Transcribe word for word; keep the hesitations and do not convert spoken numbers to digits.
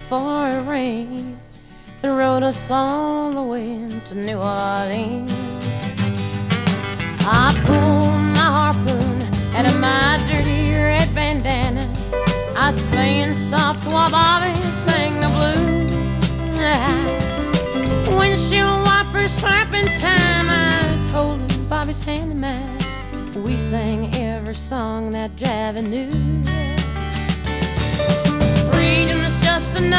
before it rained that rode us all the way to New Orleans. I pulled my harpoon out of my dirty red bandana. I was playing soft while Bobby sang the blues. Windshield wipers slapping time, I was holding Bobby's hand in mine. We sang every song that Javi knew. Freedom is just another